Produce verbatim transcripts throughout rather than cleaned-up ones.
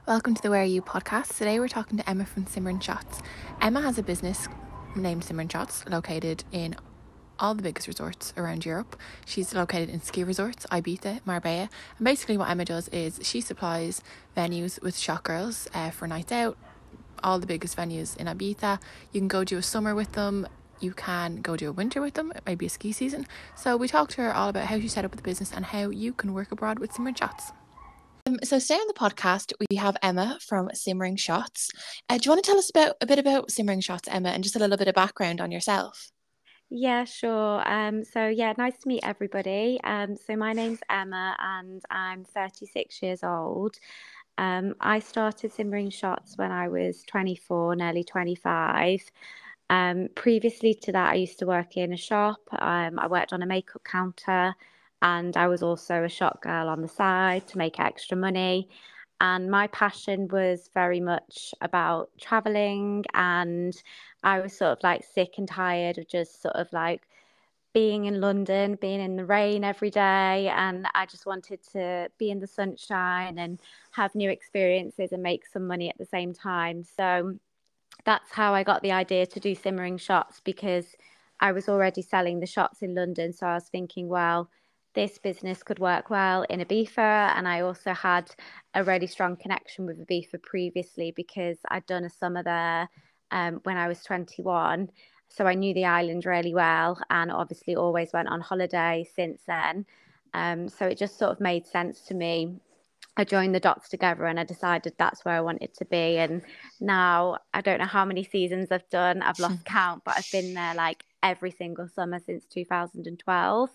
Welcome to the Where Are You podcast. Today we're talking to Emma from Simran Shots. Emma has a business named Simran Shots located in all the biggest resorts around Europe. She's located in ski resorts, Ibiza, Marbella. And basically what Emma does is she supplies venues with shot girls uh, for nights out, all the biggest venues in Ibiza. You can go do a summer with them. You can go do a winter with them, maybe a ski season. So we talked to her all about how she set up the business and how you can work abroad with Simran Shots. Um, so today on the podcast, we have Emma from Simran Shots. Uh, do you want to tell us about a bit about Simran Shots, Emma, and just a little bit of background on yourself? Yeah, sure. Um, so yeah, nice to meet everybody. Um, so my name's Emma and I'm thirty-six years old. Um, I started Simran Shots when I was twenty-four, nearly twenty-five. Um, previously to that, I used to work in a shop. Um, I worked on a makeup counter and I was also a shop girl on the side to make extra money. And my passion was very much about traveling, and I was sort of like sick and tired of just sort of like being in London, being in the rain every day. And I just wanted to be in the sunshine and have new experiences and make some money at the same time. So that's how I got the idea to do Simmering Shots, because I was already selling the shots in London. So I was thinking, well, this business could work well in Ibiza. And I also had a really strong connection with Ibiza previously because I'd done a summer there um, when I was twenty-one. So I knew the island really well and obviously always went on holiday since then. Um, so it just sort of made sense to me. I joined the dots together and I decided that's where I wanted to be. And now I don't know how many seasons I've done. I've lost count, but I've been there like every single summer since two thousand twelve.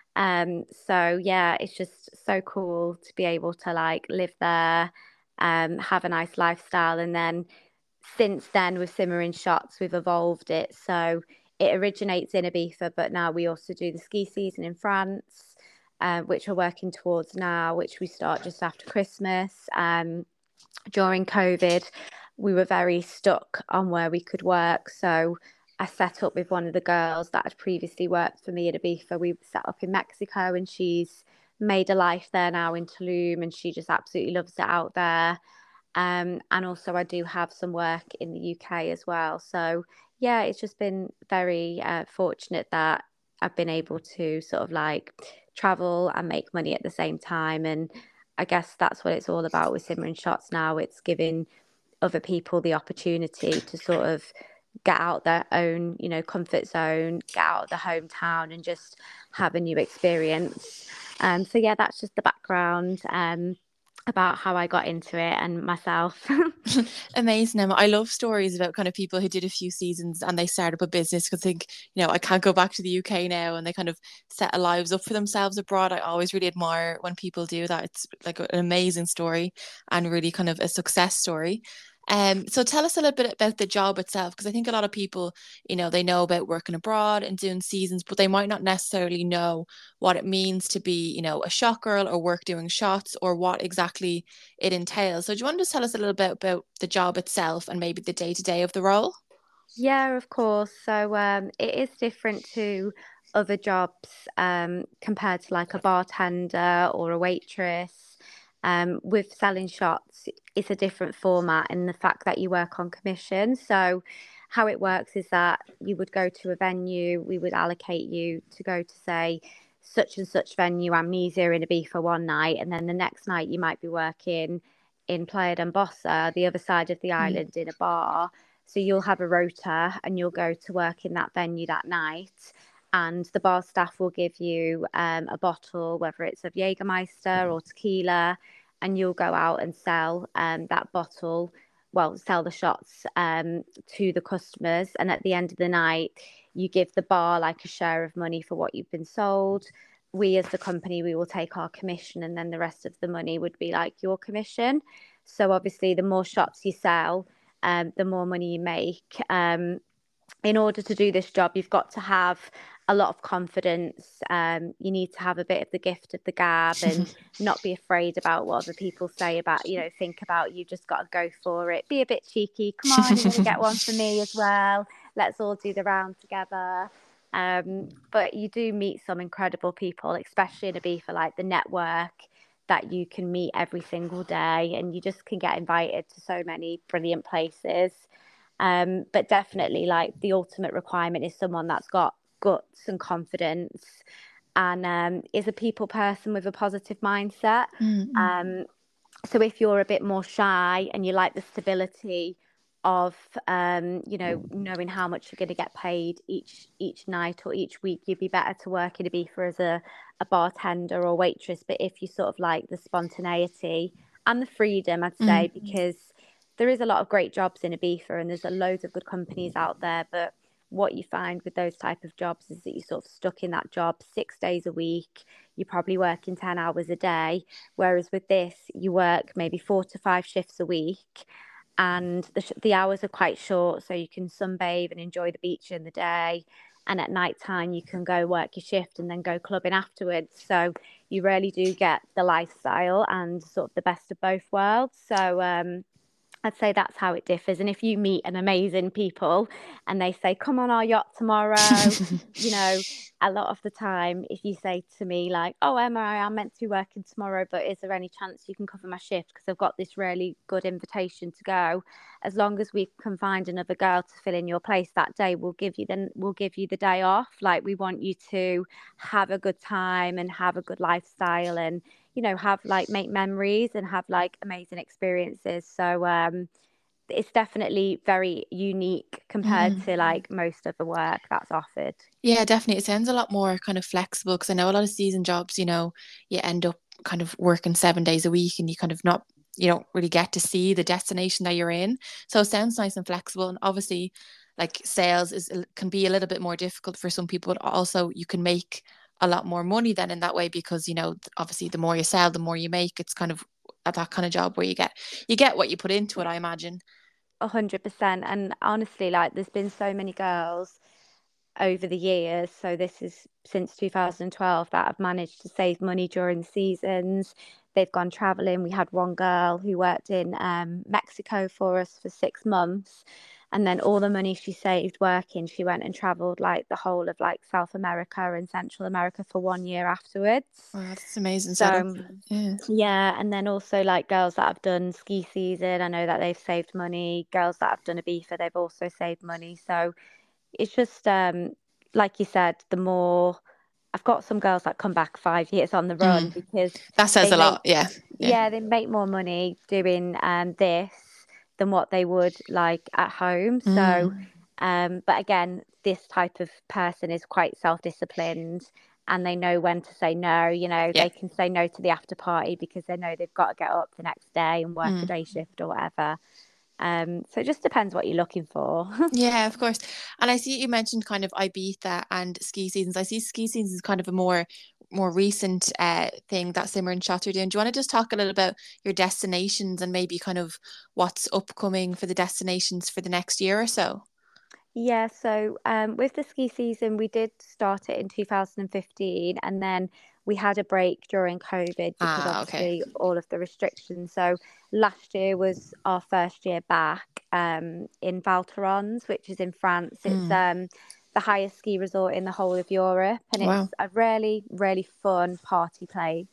Um, so yeah, it's just so cool to be able to like live there, um, have a nice lifestyle. And then since then with Simmering Shots, we've evolved it. So it originates in Ibiza, but now we also do the ski season in France, uh, which we're working towards now, which we start just after Christmas. Um, during COVID, we were very stuck on where we could work. So I set up with one of the girls that had previously worked for me at Ibiza. We set up in Mexico and she's made a life there now in Tulum and she just absolutely loves it out there. Um, and also I do have some work in the U K as well. So yeah, it's just been very uh, fortunate that I've been able to sort of like travel and make money at the same time. And I guess that's what it's all about with Simmering Shots now. It's giving other people the opportunity to sort of get out their own, you know, comfort zone, get out of the hometown and just have a new experience. Um, so yeah, that's just the background. Um, about how I got into it and myself. Amazing, Emma. I love stories about kind of people who did a few seasons and they start up a business because think, you know, I can't go back to the U K now, and they kind of set a lives up for themselves abroad. I always really admire when people do that. It's like an amazing story and really kind of a success story. Um, so tell us a little bit about the job itself, because I think a lot of people, you know, they know about working abroad and doing seasons, but they might not necessarily know what it means to be, you know, a shot girl or work doing shots or what exactly it entails. So do you want to just tell us a little bit about the job itself and maybe the day to day of the role? Yeah, of course. So um, it is different to other jobs um, compared to like a bartender or a waitress. Um, with selling shots, it's a different format in the fact that you work on commission. So how it works is that you would go to a venue, we would allocate you to go to say such and such venue, Amnesia in Ibiza one night, and then the next night you might be working in Playa d'Embossa, the other side of the Mm. island in a bar. So you'll have a rota and you'll go to work in that venue that night. And the bar staff will give you um, a bottle, whether it's of Jägermeister or tequila, and you'll go out and sell um, that bottle, well, sell the shots um, to the customers. And at the end of the night, you give the bar like a share of money for what you've been sold. We, as the company, we will take our commission, and then the rest of the money would be like your commission. So obviously, the more shots you sell, um, the more money you make. Um, in order to do this job, you've got to have a lot of confidence. Um, you need to have a bit of the gift of the gab and not be afraid about what other people say about, you know, think about you. Just got to go for it. Be a bit cheeky. Come on, you're going to get one for me as well. Let's all do the round together. Um, but you do meet some incredible people, especially in Ibiza, like the network that you can meet every single day, and you just can get invited to so many brilliant places. Um, but definitely, like, the ultimate requirement is someone that's got guts and confidence, and um, is a people person with a positive mindset. Mm-hmm. Um, so if you're a bit more shy and you like the stability of, um, you know, knowing how much you're going to get paid each each night or each week, you'd be better to work in Ibiza as a, a bartender or waitress. But if you sort of like the spontaneity and the freedom, I'd say, Mm. because there is a lot of great jobs in Ibiza and there's a loads of good companies out there, but what you find with those type of jobs is that you're sort of stuck in that job six days a week. You're probably working ten hours a day. Whereas with this, you work maybe four to five shifts a week, and the, sh- the hours are quite short. So you can sunbathe and enjoy the beach in the day. And at night time, you can go work your shift and then go clubbing afterwards. So you really do get the lifestyle and sort of the best of both worlds. So, um, I'd say that's how it differs. And if you meet an amazing people and they say, come on our yacht tomorrow, you know, a lot of the time, if you say to me like, oh, Emma, I am meant to be working tomorrow, but is there any chance you can cover my shift? Because I've got this really good invitation to go. As long as we can find another girl to fill in your place that day, we'll give you then we'll give you the day off. Like, we want you to have a good time and have a good lifestyle, and you know, have like make memories and have like amazing experiences. So um it's definitely very unique compared Mm. to like most of the work that's offered. Yeah, definitely. It sounds a lot more kind of flexible, because I know a lot of season jobs, you know, you end up kind of working seven days a week and you kind of not, you don't really get to see the destination that you're in. So it sounds nice and flexible. And obviously, like, sales is can be a little bit more difficult for some people, but also you can make a lot more money then in that way, because, you know, obviously the more you sell, the more you make. It's kind of at that kind of job where you get you get what you put into it, I imagine. A hundred percent. And honestly, like, there's been so many girls over the years. So this is since two thousand twelve that I've managed to save money during the seasons. They've gone traveling. We had one girl who worked in um, Mexico for us for six months. And then all the money she saved working, she went and traveled like the whole of like South America and Central America for one year afterwards. Wow, that's amazing setup. So Yeah. yeah, and then also like girls that have done ski season, I know that they've saved money. Girls that have done a Ibiza, they've also saved money. So it's just um like you said, the more I've got some girls that come back five years on the run Mm. because That says they a make, lot. Yeah. Yeah. yeah, they make more money doing um this than what they would like at home. So Mm. um but again, this type of person is quite self-disciplined, and they know when to say no. You know, Yeah. they can say no to the after party because they know they've got to get up the next day and work a Mm. day shift or whatever. Um, so it just depends what you're looking for. Yeah, of course. And I see you mentioned kind of Ibiza and ski seasons. I see ski seasons is kind of a more more recent uh thing that Simmer and Shots are doing. Do you want to just talk a little about your destinations and maybe kind of what's upcoming for the destinations for the next year or so? Yeah, so um, with the ski season, we did start it in two thousand fifteen, and then we had a break during COVID because Ah, okay. obviously all of the restrictions. So last year was our first year back um, in Val Thorens, which is in France. It's Mm. um, the highest ski resort in the whole of Europe, and Wow. it's a really, really fun party place.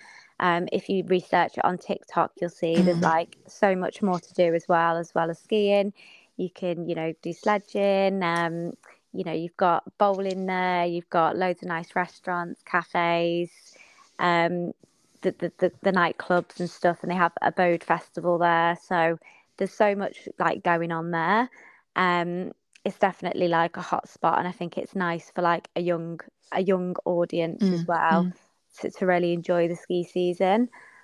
Um, if you research it on TikTok, you'll see there's Mm. like so much more to do as well, as well as skiing. You can, you know, do sledging. Um, you know, you've got bowling there. You've got loads of nice restaurants, cafes, um, the, the the the nightclubs and stuff. And they have a Bode Festival there. So there's so much like going on there. Um, it's definitely like a hot spot, and I think it's nice for like a young a young audience as Mm. well Mm. to, to really enjoy the ski season.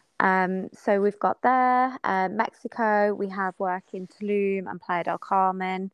Um, so we've got there, uh, Mexico. We have work in Tulum and Playa del Carmen,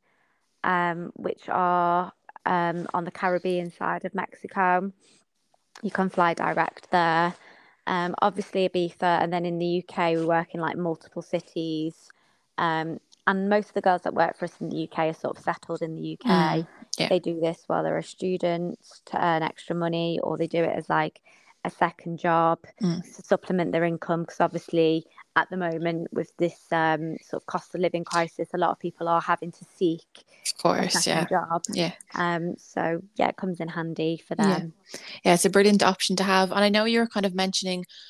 um, which are um, on the Caribbean side of Mexico. You can fly direct there. Um, obviously Ibiza, and then in the U K we work in like multiple cities. Um, and most of the girls that work for us in the U K are sort of settled in the Mm. U K. Yeah. They do this while they're a student to earn extra money, or they do it as like a second job Mm. to supplement their income. Because obviously, at the moment, with this um, sort of cost of living crisis, a lot of people are having to seek Of a course. Yeah. second job. Yeah. Um, so yeah, it comes in handy for Yeah. them. Yeah. It's a brilliant option to have. And I know you're kind of mentioning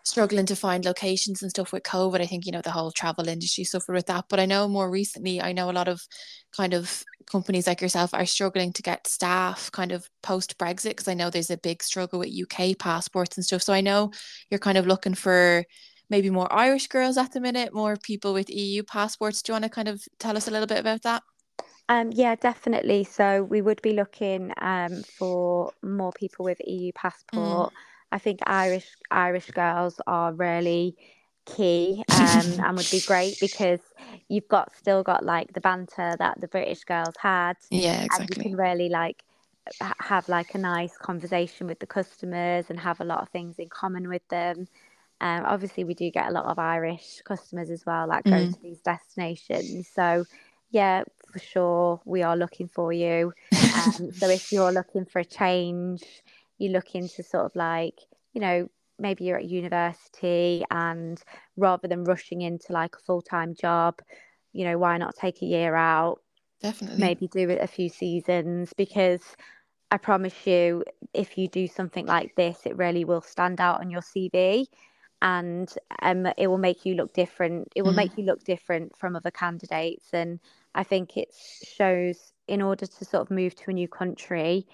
struggling to find locations and stuff with COVID. I think, you know, the whole travel industry suffered with that. But I know more recently, I know a lot of kind of companies like yourself are struggling to get staff kind of post Brexit, because I know there's a big struggle with U K passports and stuff. So I know you're kind of looking for maybe more Irish girls at the minute, more people with E U passports. Do you want to kind of tell us a little bit about that? Um, yeah, definitely. So we would be looking um, for more people with E U Mm. passport. I think Irish Irish girls are really key um, and would be great because you've got still got like the banter that the British girls had, Yeah, and you can exactly. really like ha- have like a nice conversation with the customers and have a lot of things in common with them. Um, obviously, we do get a lot of Irish customers as well that go Mm. to these destinations. So, yeah, for sure, we are looking for you. Um, so, if you're looking for a change, you're looking to sort of like, you know, maybe you're at university and rather than rushing into like a full-time job, you know, why not take a year out, Definitely. maybe do it a few seasons because I promise you, if you do something like this, it really will stand out on your C V and um, it will make you look different. It will Mm. make you look different from other candidates. And I think it shows in order to sort of move to a new country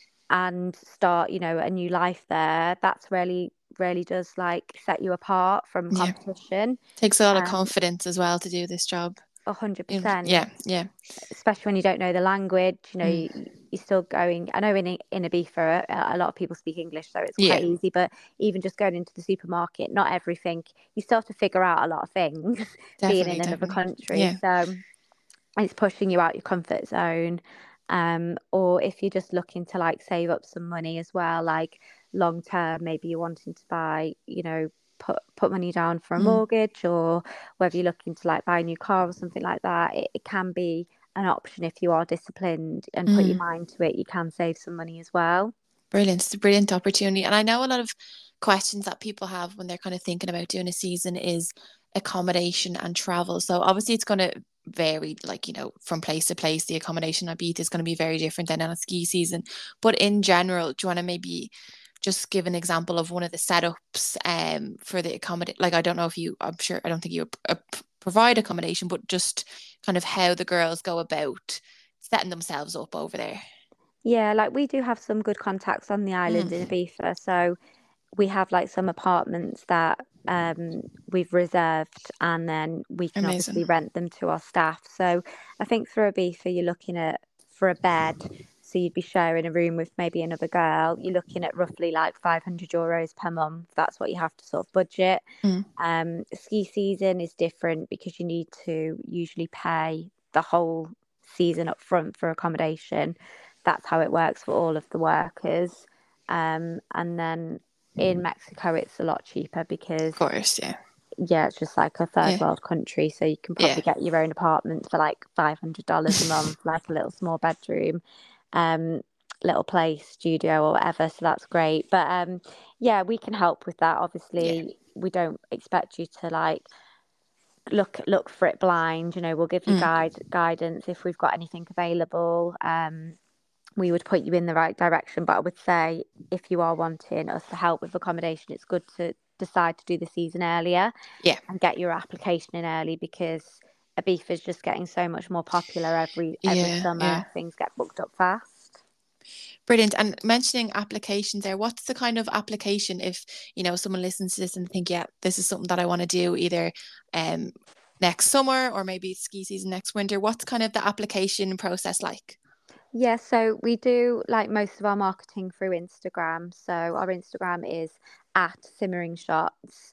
and start, you know, a new life there, that's really, really does like set you apart from Yeah. competition. Takes a lot of Um, confidence as well to do this job. a hundred You know, percent. yeah, yeah. Especially when you don't know the language, you know, Mm. you, you're still going. I know in in Ibiza, a, a lot of people speak English, so it's Yeah, quite easy. But even just going into the supermarket, not everything. You still have to figure out a lot of things being definitely, in another definitely. country. Yeah. So it's pushing you out your comfort zone. Um, or if you're just looking to like save up some money as well, like long term, maybe you're wanting to buy, you know, put put money down for a Mm. mortgage, or whether you're looking to like buy a new car or something like that, it, it can be an option if you are disciplined and put your Mm. mind to it. You can save some money as well. Brilliant. It's a brilliant opportunity. And I know a lot of questions that people have when they're kind of thinking about doing a season is accommodation and travel. So obviously it's going to vary, like, you know, from place to place. The accommodation at Beat is going to be very different than on a ski season. But in general, do you want to maybe just give an example of one of the setups um for the accommodate? Like, I don't know if you, I'm sure, I don't think you uh, provide accommodation, but just kind of how the girls go about setting themselves up over there. Yeah, like we do have some good contacts on the island in Mm. Ibiza, so we have like some apartments that um we've reserved and then we can Amazing. obviously rent them to our staff. So I think for Ibiza you're looking at for a bed, so you'd be sharing a room with maybe another girl. You're looking at roughly like five hundred euros per month. That's what you have to sort of budget. Mm. Um, ski season is different because you need to usually pay the whole season up front for accommodation. That's how it works for all of the workers. Um, and then in Mexico, it's a lot cheaper because, Of course, yeah. yeah, it's just like a third Yeah. world country. So you can Yeah. probably get your own apartment for like five hundred dollars a month, like a little small bedroom, um, little place, studio, or whatever. So that's great. But um, yeah, we can help with that. Yeah. Obviously, we don't expect you to like look look for it blind. You know, we'll give you Mm. guide guidance if we've got anything available. Um, we would put you in the right direction. But I would say if you are wanting us to help with accommodation, it's good to decide to do the season earlier Yeah. and get your application in early because Ibiza is just getting so much more popular every every Yeah. Yeah. summer. Things get booked up fast. Brilliant. And mentioning applications there, what's the kind of application if, you know, someone listens to this and think, yeah, this is something that I want to do either um next summer or maybe ski season next winter. What's kind of the application process like? Yeah, so we do like most of our marketing through Instagram. So our Instagram is at Simmering Shots,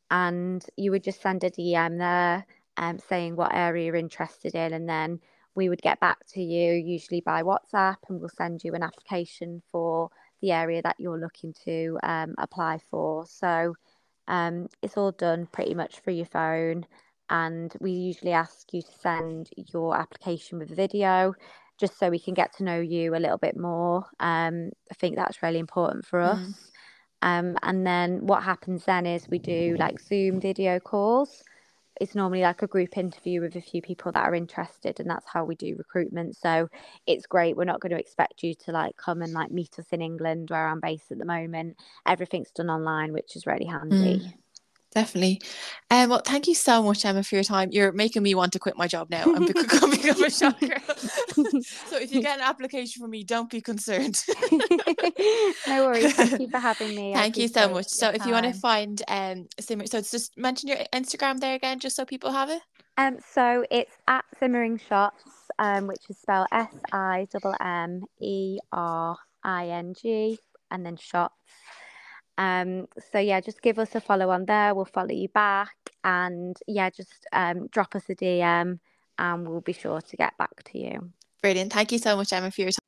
and you would just send a D M there, um, saying what area you're interested in, and then we would get back to you usually by WhatsApp, and we'll send you an application for the area that you're looking to um, apply for. So um, it's all done pretty much through your phone, and we usually ask you to send your application with a video just so we can get to know you a little bit more. Um, I think that's really important for Mm. us. Um, and then what happens then is we do like Zoom video calls. It's normally like a group interview with a few people that are interested, and that's how we do recruitment. So it's great. We're not going to expect you to like come and like meet us in England where I'm based at the moment. Everything's done online, which is really Mm. handy. Definitely. Um, well, thank you so much, Emma, for your time. You're making me want to quit my job now and become, become a shop girl. So if you get an application from me, don't be concerned. No worries. Thank you for having me. I Thank you so appreciate much. your So if you want to time. find um Simmer, so it's just mention your Instagram there again, just so people have it. Um, so it's at Simmering Shots, um, which is spelled S I M M E R I N G, and then shots. Um, so yeah, just give us a follow on there. We'll follow you back, and yeah, just um, drop us a D M, and we'll be sure to get back to you. Brilliant. Thank you so much, Emma, for your time.